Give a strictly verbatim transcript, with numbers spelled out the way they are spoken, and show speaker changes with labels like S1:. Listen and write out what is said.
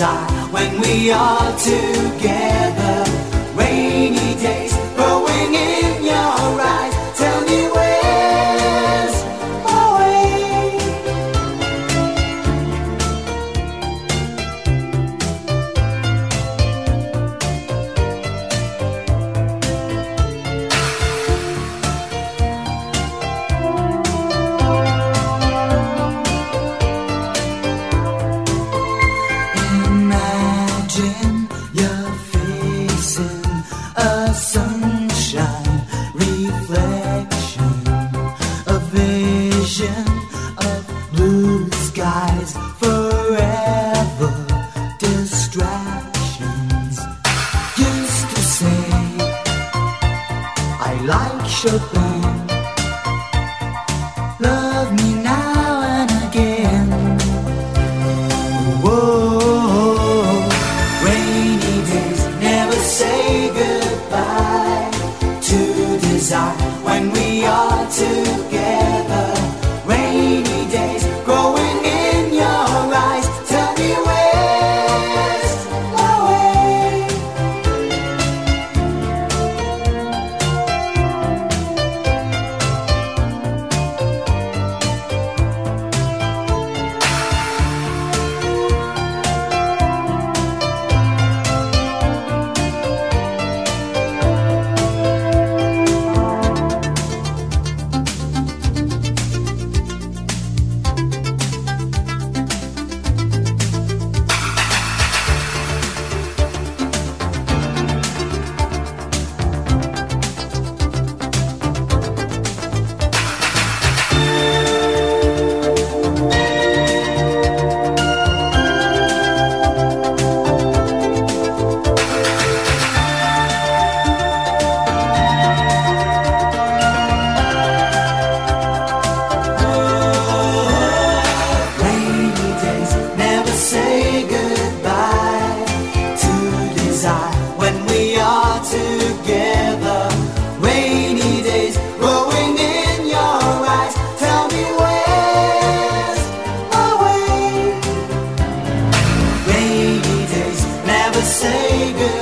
S1: desire when we are together. Rainy days growing in your eyes. Tell me where's my way? Imagine you're facing a sunshine reflection, a vision of blue skies, forever distractions. Used to say I like Chopin, love me now and again. Whoa, rainy days never say goodbye to desire when we are together. Rainy days growing in your eyes. Tell me where's my way? Rainy days never say goodbye to desire when we are together. Rainy days growing in your eyes. Tell me where's my way? Rainy days never say goodbye.